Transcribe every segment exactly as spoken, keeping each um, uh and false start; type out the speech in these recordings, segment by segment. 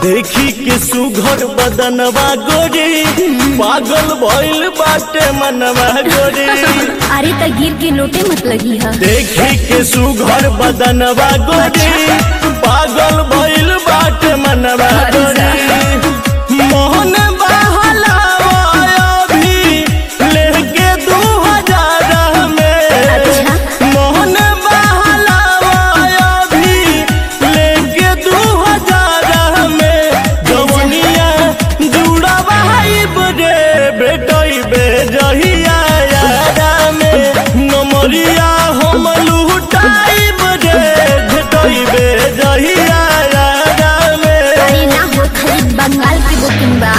देखी के सुघर बदनवा गोरी पागल भइल बाटे मनवा गोरी। अरे त गिर के लोटे मत लगी है। देखी के सुघर बदनवा गोरी पागल भइल बाटे मनवा गोरी। मोहन बहलावा अभी लेके दू हजार में। मोहन बहलावा अभी लेके दू हजार में। जवनिया जुड़ा भाईब रे बेटई बे जहिया यारा में। नमरिया हम लुटाइब रे भेटई बे जहिया यारा में। अरे ना हो खाली बंगाल की बुकिंग बा।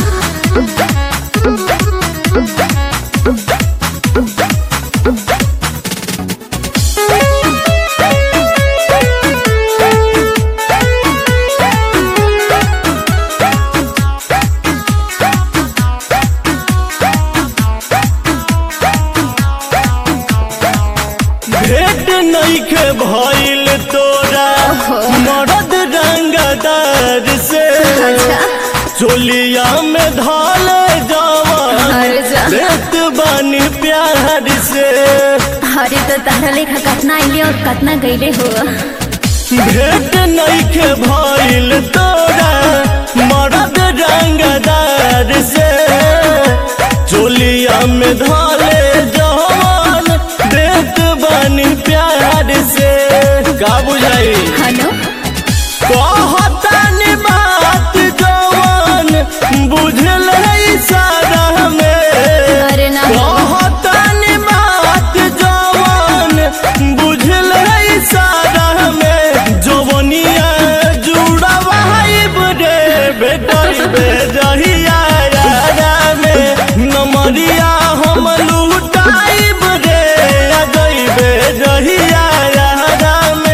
भेट नइखे भइल तोरा मरद रंगदार से। चोलिया में धाल अरे जा। जवान देत बानी प्यार से। अरे तो तारा लेखा कतना आइले और कतना गईले हो। भेट नइखे भइल तोरा मरद रंगदार से। चोलिया में धाले जवान देत बानी प्यार से। का बुझाई हेलो कहतनी बात जवान बुझल इशारा में। अरे ना कहतनी बात जवान बुझल इशारा में। जवनिया जुड़ा भाईब रे बेटई बे जहिया यारा में। नमरिया हम लुटाइब रे अजई बे जहिया यारा में।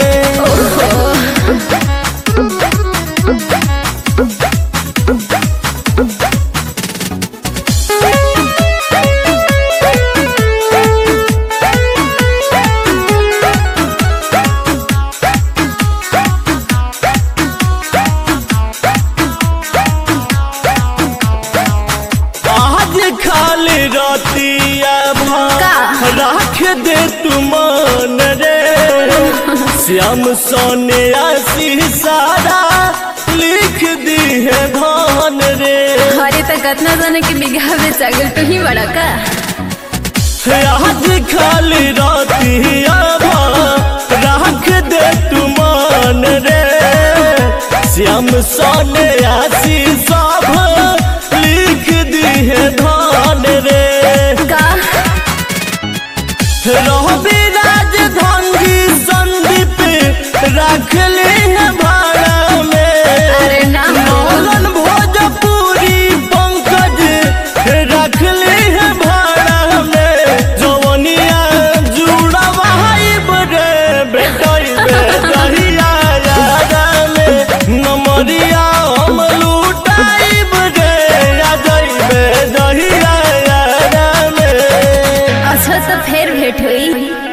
आज खाली रतिया का? रख दे तू मन रे। श्याम सोने आसी सारा लिख दी है धान रे। अरे तो कतना जाने के बिघा में चगल तो ही बड़ा का। आज खाली रतिया रख दे तू मन रे। श्याम सोने आसी सब लिख दी है धान रे। का रवि राजधानी संदीप रख ली है भाड़ा में। अरे ना हो। मोहन भोजपुरी पंकज रख ली है भाड़ा में। जवनिया जुड़ा भाईब रे बेटई बे जहिया यारा में। नमरिया हम लुटाइब रे अजई बे जहिया यारा में। अच्छा तो फिर भेंट हुई।